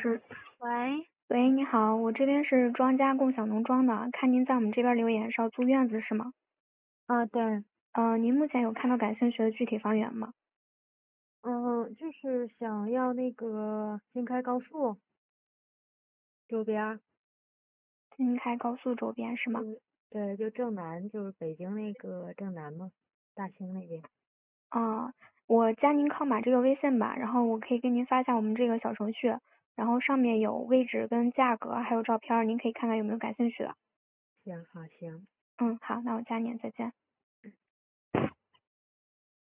喂， 喂，你好，我这边是庄家共享农庄的，看您在我们这边留言是要租院子是吗？ 对， 您目前有看到感兴趣的具体房源吗？ 就是想要那个新开高速周边儿， 新开高速周边是吗？ 就是对，就正南，就是北京那个正南嘛，大兴那边。 啊，我加您靠码这个微信吧，然后我可以给您发一下我们这个小程序，然后上面有位置跟价格还有照片儿，您可以看看有没有感兴趣的。 行，好，行。 嗯，好，那我加您，再见。